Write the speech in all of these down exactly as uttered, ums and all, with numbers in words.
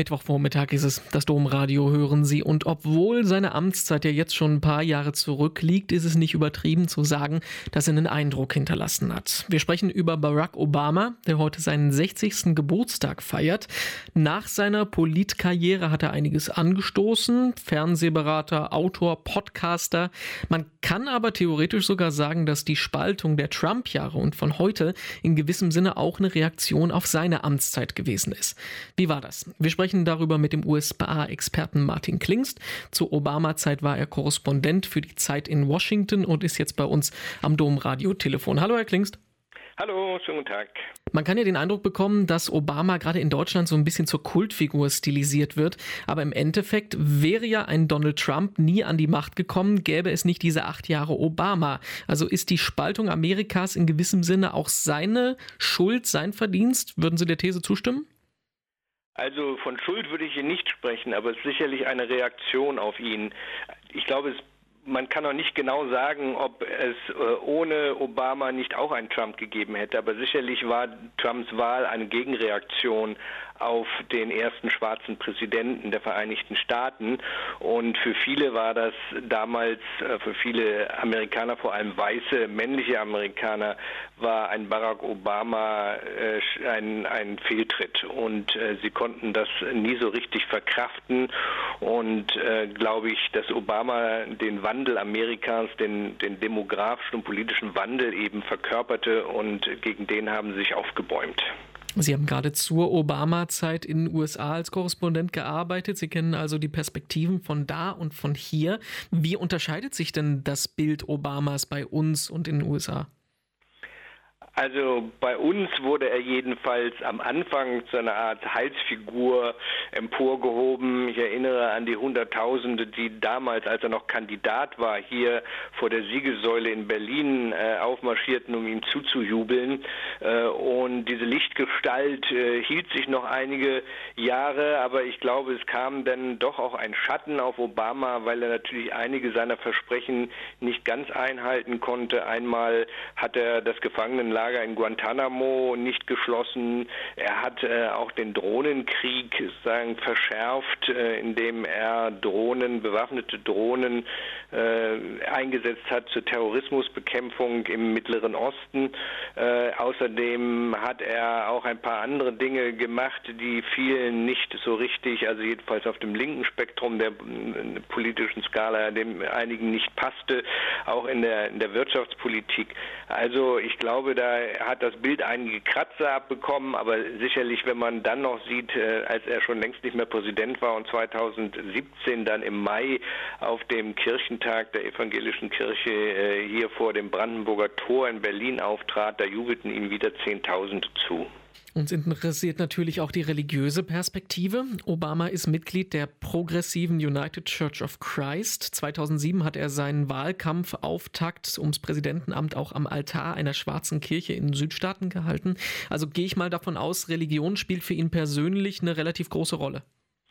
Mittwochvormittag ist es, das Domradio hören Sie. Und obwohl seine Amtszeit ja jetzt schon ein paar Jahre zurückliegt, ist es nicht übertrieben zu sagen, dass er einen Eindruck hinterlassen hat. Wir sprechen über Barack Obama, der heute seinen sechzigsten Geburtstag feiert. Nach seiner Politkarriere hat er einiges angestoßen. Fernsehberater, Autor, Podcaster. Man kann aber theoretisch sogar sagen, dass die Spaltung der Trump-Jahre und von heute in gewissem Sinne auch eine Reaktion auf seine Amtszeit gewesen ist. Wie war das? Wir sprechen darüber mit dem U S A-Experten Martin Klingst. Zur Obama-Zeit war er Korrespondent für die Zeit in Washington und ist jetzt bei uns am Domradio-Telefon. Hallo, Herr Klingst. Hallo, schönen guten Tag. Man kann ja den Eindruck bekommen, dass Obama gerade in Deutschland so ein bisschen zur Kultfigur stilisiert wird. Aber im Endeffekt wäre ja ein Donald Trump nie an die Macht gekommen, gäbe es nicht diese acht Jahre Obama. Also ist die Spaltung Amerikas in gewissem Sinne auch seine Schuld, sein Verdienst? Würden Sie der These zustimmen? Also von Schuld würde ich hier nicht sprechen, aber es ist sicherlich eine Reaktion auf ihn. Ich glaube, es Man kann auch nicht genau sagen, ob es äh, ohne Obama nicht auch einen Trump gegeben hätte, aber sicherlich war Trumps Wahl eine Gegenreaktion auf den ersten schwarzen Präsidenten der Vereinigten Staaten, und für viele war das damals, äh, für viele Amerikaner, vor allem weiße männliche Amerikaner, war ein Barack Obama äh, ein, ein Fehltritt, und äh, sie konnten das nie so richtig verkraften, und äh, glaube ich, dass Obama den Wandel Amerikas, den, den demografischen und politischen Wandel eben verkörperte, und gegen den haben sie sich aufgebäumt. Sie haben gerade zur Obama-Zeit in den U S A als Korrespondent gearbeitet. Sie kennen also die Perspektiven von da und von hier. Wie unterscheidet sich denn das Bild Obamas bei uns und in den U S A? Also bei uns wurde er jedenfalls am Anfang zu einer Art Heilsfigur emporgehoben. Ich erinnere an die Hunderttausende, die damals, als er noch Kandidat war, hier vor der Siegessäule in Berlin äh, aufmarschierten, um ihm zuzujubeln. Äh, und diese Lichtgestalt äh, hielt sich noch einige Jahre, aber ich glaube, es kam dann doch auch ein Schatten auf Obama, weil er natürlich einige seiner Versprechen nicht ganz einhalten konnte. Einmal hat er das Gefangenenlager in Guantanamo nicht geschlossen. Er hat äh, auch den Drohnenkrieg sagen, verschärft, äh, indem er Drohnen, bewaffnete Drohnen äh, eingesetzt hat zur Terrorismusbekämpfung im Mittleren Osten. Äh, außerdem hat er auch ein paar andere Dinge gemacht, die vielen nicht so richtig, also jedenfalls auf dem linken Spektrum der äh, politischen Skala, dem einigen nicht passte, auch in der, in der Wirtschaftspolitik. Also ich glaube, da hat das Bild einige Kratzer abbekommen, aber sicherlich, wenn man dann noch sieht, äh, als er schon längst nicht mehr Präsident war und zweitausendsiebzehn dann im Mai auf dem Kirchentag der evangelischen Kirche äh, hier vor dem Brandenburger Tor in Berlin auftrat, da jubelten ihm wieder Zehntausende zu. Uns interessiert natürlich auch die religiöse Perspektive. Obama ist Mitglied der progressiven United Church of Christ. zweitausendsieben hat er seinen Wahlkampfauftakt ums Präsidentenamt auch am Altar einer schwarzen Kirche in den Südstaaten gehalten. Also gehe ich mal davon aus, Religion spielt für ihn persönlich eine relativ große Rolle.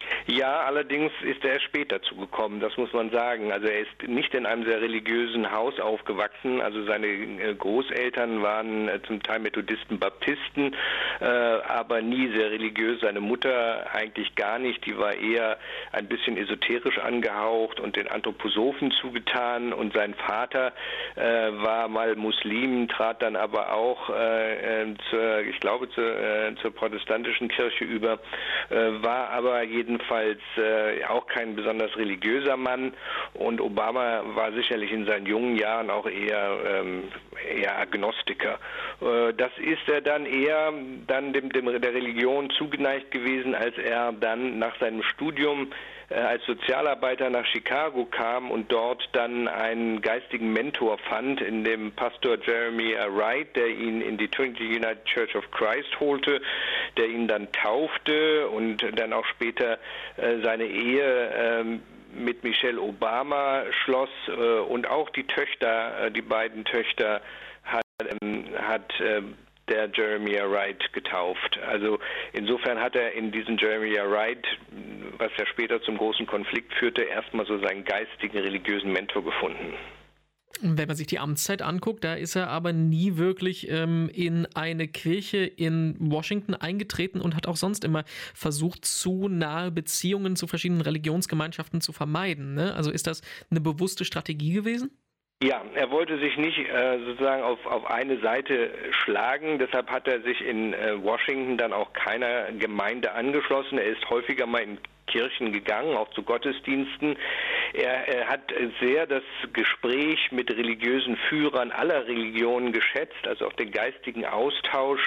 Ja, allerdings ist er erst dazu gekommen, das muss man sagen. Also er ist nicht in einem sehr religiösen Haus aufgewachsen. Also seine Großeltern waren zum Teil Methodisten, Baptisten, äh, aber nie sehr religiös. Seine Mutter eigentlich gar nicht. Die war eher ein bisschen esoterisch angehaucht und den Anthroposophen zugetan. Und sein Vater äh, war mal Muslim, trat dann aber auch äh, zur, ich glaube, zur, äh, zur protestantischen Kirche über, äh, war aber jedenfalls äh, auch kein besonders religiöser Mann, und Obama war sicherlich in seinen jungen Jahren auch eher, ähm, eher Agnostiker. Äh, das ist er dann eher dann dem, dem, der Religion zugeneigt gewesen, als er dann nach seinem Studium äh, als Sozialarbeiter nach Chicago kam und dort dann einen geistigen Mentor fand in dem Pastor Jeremiah Wright, der ihn in die Trinity United Church of Christ holte, der ihn dann taufte und dann auch später äh, seine Ehe ähm, mit Michelle Obama schloss, äh, und auch die Töchter, äh, die beiden Töchter hat, ähm, hat äh, der Jeremiah Wright getauft. Also insofern hat er in diesem Jeremiah Wright, was ja später zum großen Konflikt führte, erstmal so seinen geistigen, religiösen Mentor gefunden. Wenn man sich die Amtszeit anguckt, da ist er aber nie wirklich ähm, in eine Kirche in Washington eingetreten und hat auch sonst immer versucht, zu nahe Beziehungen zu verschiedenen Religionsgemeinschaften zu vermeiden. Ne? Also ist das eine bewusste Strategie gewesen? Ja, er wollte sich nicht äh, sozusagen auf, auf eine Seite schlagen, deshalb hat er sich in äh, Washington dann auch keiner Gemeinde angeschlossen. Er ist häufiger mal in Kirchen gegangen, auch zu Gottesdiensten. Er, er hat sehr das Gespräch mit religiösen Führern aller Religionen geschätzt, also auch den geistigen Austausch.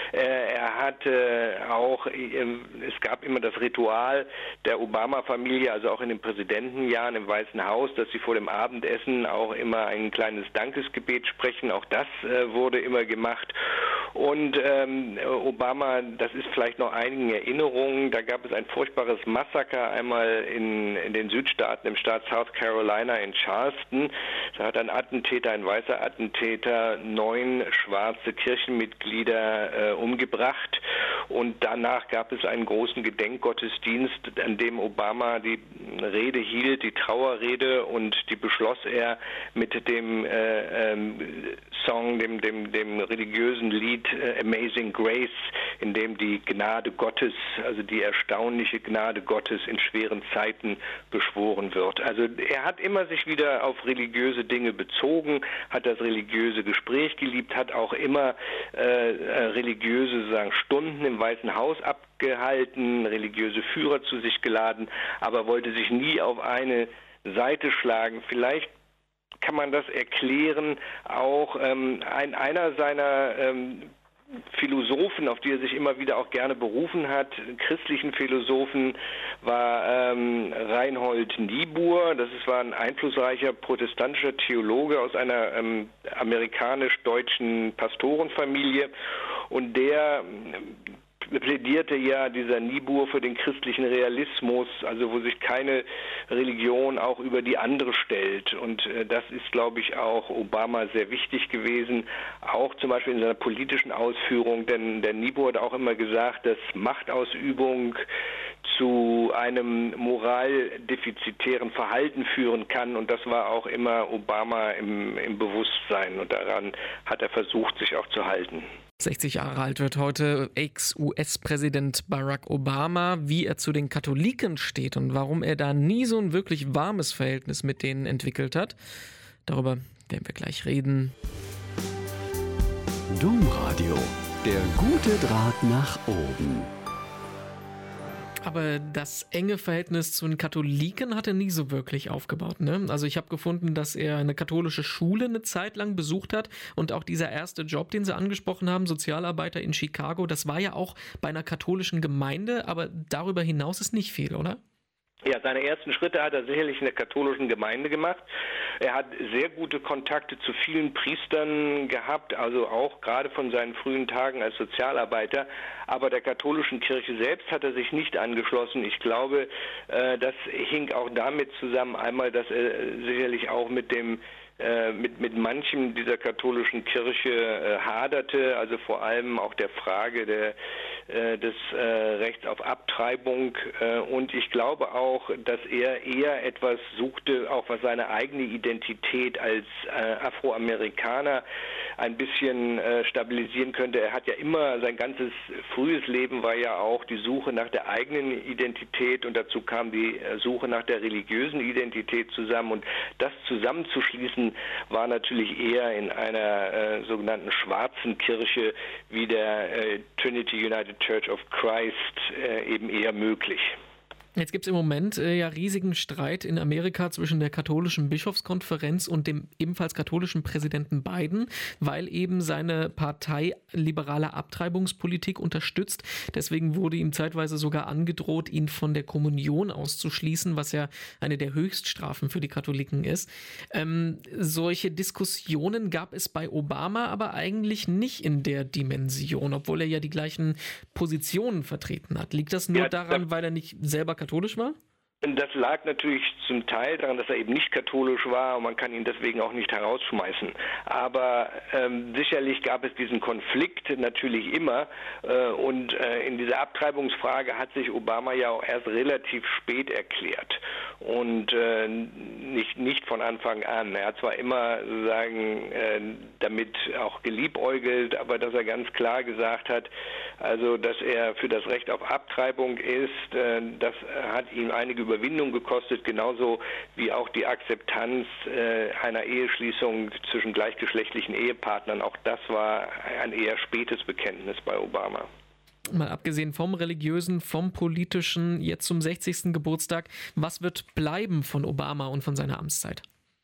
Er hatte auch, es gab immer das Ritual der Obama-Familie, also auch in den Präsidentenjahren im Weißen Haus, dass sie vor dem Abendessen auch immer ein kleines Dankesgebet sprechen. Auch das wurde immer gemacht. Und ähm, Obama, das ist vielleicht noch einigen Erinnerungen, da gab es ein furchtbares Massaker einmal in, in den Südstaaten, im Staat South Carolina in Charleston. Da hat ein Attentäter, ein weißer Attentäter, neun schwarze Kirchenmitglieder äh, umgebracht. Und danach gab es einen großen Gedenkgottesdienst, an dem Obama die Rede hielt, die Trauerrede, und die beschloss er mit dem äh, ähm, Song, dem, dem, dem religiösen Lied äh, Amazing Grace, in dem die Gnade Gottes, also die erstaunliche Gnade Gottes in schweren Zeiten beschworen wird. Also er hat immer sich wieder auf religiöse Dinge bezogen, hat das religiöse Gespräch geliebt, hat auch immer äh, religiöse sozusagen Stunden im Weißen Haus abgehalten, religiöse Führer zu sich geladen, aber wollte sich nie auf eine Seite schlagen. Vielleicht kann man das erklären, auch ähm, ein, einer seiner ähm, Philosophen, auf die er sich immer wieder auch gerne berufen hat, christlichen Philosophen, war ähm, Reinhold Niebuhr. Das ist, war ein einflussreicher protestantischer Theologe aus einer ähm, amerikanisch-deutschen Pastorenfamilie, und der plädierte ja, dieser Niebuhr, für den christlichen Realismus, also wo sich keine Religion auch über die andere stellt. Und äh, das ist, glaube ich, auch Obama sehr wichtig gewesen, auch zum Beispiel in seiner politischen Ausführung, denn der Niebuhr hat auch immer gesagt, dass Machtausübung zu einem moraldefizitären Verhalten führen kann, und das war auch immer Obama im, im Bewusstsein, und daran hat er versucht, sich auch zu halten. sechzig Jahre alt wird heute Ex-U S-Präsident Barack Obama. Wie er zu den Katholiken steht und warum er da nie so ein wirklich warmes Verhältnis mit denen entwickelt hat, darüber werden wir gleich reden. Domradio, der gute Draht nach oben. Aber das enge Verhältnis zu den Katholiken hat er nie so wirklich aufgebaut. Ne? Also ich habe gefunden, dass er eine katholische Schule eine Zeit lang besucht hat, und auch dieser erste Job, den Sie angesprochen haben, Sozialarbeiter in Chicago, das war ja auch bei einer katholischen Gemeinde, aber darüber hinaus ist nicht viel, oder? Ja, seine ersten Schritte hat er sicherlich in der katholischen Gemeinde gemacht. Er hat sehr gute Kontakte zu vielen Priestern gehabt, also auch gerade von seinen frühen Tagen als Sozialarbeiter. Aber der katholischen Kirche selbst hat er sich nicht angeschlossen. Ich glaube, das hing auch damit zusammen, einmal, dass er sicherlich auch mit dem Mit, mit manchem dieser katholischen Kirche äh, haderte, also vor allem auch der Frage der, äh, des äh, Rechts auf Abtreibung, äh, und ich glaube auch, dass er eher etwas suchte, auch was seine eigene Identität als äh, Afroamerikaner ein bisschen äh, stabilisieren könnte. Er hat ja immer, sein ganzes frühes Leben war ja auch die Suche nach der eigenen Identität, und dazu kam die Suche nach der religiösen Identität zusammen, und das zusammenzuschließen war natürlich eher in einer äh, sogenannten schwarzen Kirche wie der äh, Trinity United Church of Christ äh, eben eher möglich. Jetzt gibt es im Moment äh, ja riesigen Streit in Amerika zwischen der katholischen Bischofskonferenz und dem ebenfalls katholischen Präsidenten Biden, weil eben seine Partei liberale Abtreibungspolitik unterstützt. Deswegen wurde ihm zeitweise sogar angedroht, ihn von der Kommunion auszuschließen, was ja eine der Höchststrafen für die Katholiken ist. Ähm, solche Diskussionen gab es bei Obama aber eigentlich nicht in der Dimension, obwohl er ja die gleichen Positionen vertreten hat. Liegt das nur ja, daran, weil er nicht selber katholisch war? Das lag natürlich zum Teil daran, dass er eben nicht katholisch war und man kann ihn deswegen auch nicht herausschmeißen. Aber ähm, sicherlich gab es diesen Konflikt natürlich immer äh, und äh, in dieser Abtreibungsfrage hat sich Obama ja auch erst relativ spät erklärt und äh, nicht, nicht von Anfang an. Er hat zwar immer sozusagen äh, damit auch geliebäugelt, aber dass er ganz klar gesagt hat, also dass er für das Recht auf Abtreibung ist, äh, das hat ihm einige Überwindung gekostet, genauso wie auch die Akzeptanz äh, einer Eheschließung zwischen gleichgeschlechtlichen Ehepartnern. Auch das war ein eher spätes Bekenntnis bei Obama. Mal abgesehen vom religiösen, vom politischen, jetzt zum sechzigsten Geburtstag, was wird bleiben von Obama und von seiner Amtszeit?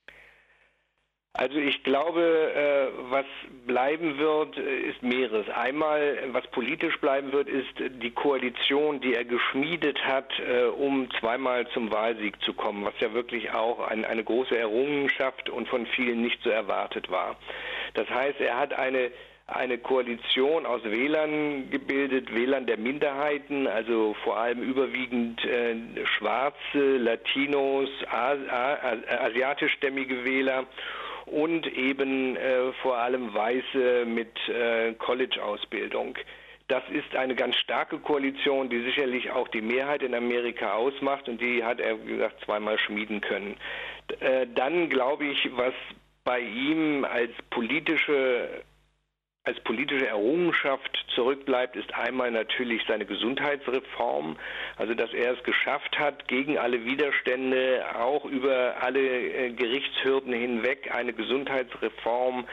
Also ich glaube, was bleiben wird, ist mehreres. Einmal, was politisch bleiben wird, ist die Koalition, die er geschmiedet hat, um zweimal zum Wahlsieg zu kommen, was ja wirklich auch eine große Errungenschaft und von vielen nicht so erwartet war. Das heißt, er hat eine eine Koalition aus Wählern gebildet, Wählern der Minderheiten, also vor allem überwiegend äh, Schwarze, Latinos, As- As- asiatischstämmige Wähler und eben äh, vor allem Weiße mit äh, College-Ausbildung. Das ist eine ganz starke Koalition, die sicherlich auch die Mehrheit in Amerika ausmacht und die hat er, wie gesagt, zweimal schmieden können. Äh, dann glaube ich, was bei ihm als politische als politische Errungenschaft zurückbleibt, ist einmal natürlich seine Gesundheitsreform, also dass er es geschafft hat, gegen alle Widerstände, auch über alle äh, Gerichtshürden hinweg, eine Gesundheitsreform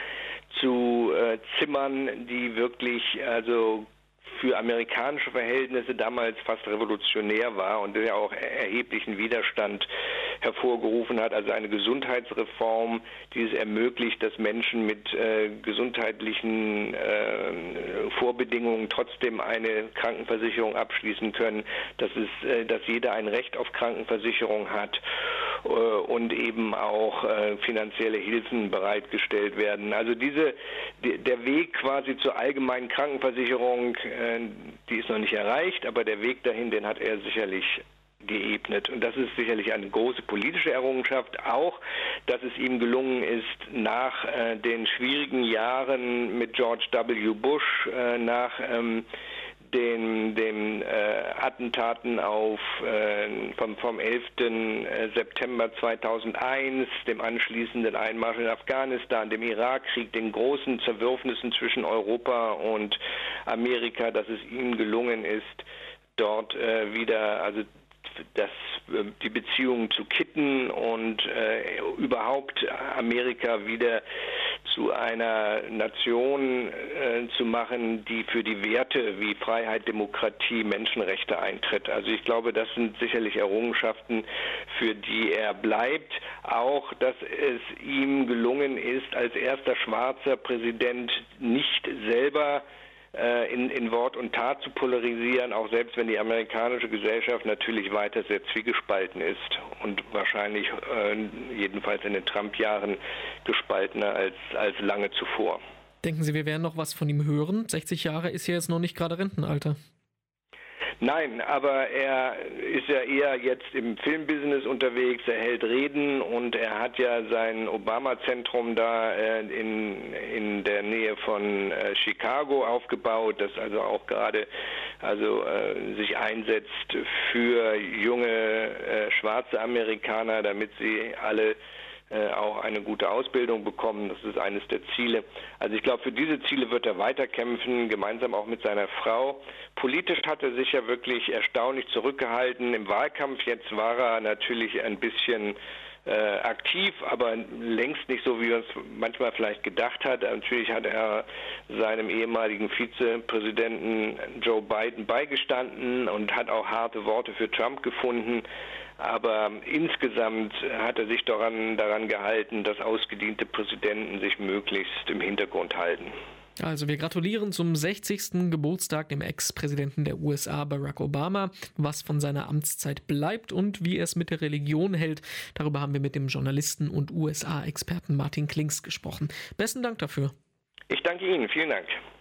zu äh, zimmern, die wirklich also für amerikanische Verhältnisse damals fast revolutionär war und der auch erheblichen Widerstand hervorgerufen hat. Also eine Gesundheitsreform, die es ermöglicht, dass Menschen mit äh, gesundheitlichen äh, Vorbedingungen trotzdem eine Krankenversicherung abschließen können, dass es, äh, dass jeder ein Recht auf Krankenversicherung hat äh, und eben auch äh, finanzielle Hilfen bereitgestellt werden. Also diese, die, der Weg quasi zur allgemeinen Krankenversicherung, äh, die ist noch nicht erreicht, aber der Weg dahin, den hat er sicherlich geebnet. Und das ist sicherlich eine große politische Errungenschaft, auch, dass es ihm gelungen ist, nach äh, den schwierigen Jahren mit George W. Bush, äh, nach ähm, den, den äh, Attentaten auf äh, vom, vom elften September zweitausendeins, dem anschließenden Einmarsch in Afghanistan, dem Irakkrieg, den großen Zerwürfnissen zwischen Europa und Amerika, dass es ihm gelungen ist, dort äh, wieder, also das, die Beziehungen zu kitten und äh, überhaupt Amerika wieder zu einer Nation äh, zu machen, die für die Werte wie Freiheit, Demokratie, Menschenrechte eintritt. Also ich glaube, das sind sicherlich Errungenschaften, für die er bleibt. Auch, dass es ihm gelungen ist, als erster schwarzer Präsident nicht selber In, in Wort und Tat zu polarisieren, auch selbst wenn die amerikanische Gesellschaft natürlich weiter sehr zwiegespalten ist und wahrscheinlich äh, jedenfalls in den Trump-Jahren gespaltener als, als lange zuvor. Denken Sie, wir werden noch was von ihm hören? sechzig Jahre ist ja jetzt noch nicht gerade Rentenalter. Nein, aber er ist ja eher jetzt im Filmbusiness unterwegs, er hält Reden und er hat ja sein Obama-Zentrum da äh, in, in der Nähe von äh, Chicago aufgebaut, das also auch gerade also äh, sich einsetzt für junge äh, schwarze Amerikaner, damit sie alle Äh, auch eine gute Ausbildung bekommen. Das ist eines der Ziele. Also ich glaube, für diese Ziele wird er weiterkämpfen, gemeinsam auch mit seiner Frau. Politisch hat er sich ja wirklich erstaunlich zurückgehalten. Im Wahlkampf jetzt war er natürlich ein bisschen äh, aktiv, aber längst nicht so, wie er es manchmal vielleicht gedacht hat. Natürlich hat er seinem ehemaligen Vizepräsidenten Joe Biden beigestanden und hat auch harte Worte für Trump gefunden. Aber insgesamt hat er sich daran, daran gehalten, dass ausgediente Präsidenten sich möglichst im Hintergrund halten. Also wir gratulieren zum sechzigsten Geburtstag dem Ex-Präsidenten der U S A Barack Obama. Was von seiner Amtszeit bleibt und wie er es mit der Religion hält, darüber haben wir mit dem Journalisten und U S A-Experten Martin Klinks gesprochen. Besten Dank dafür. Ich danke Ihnen. Vielen Dank.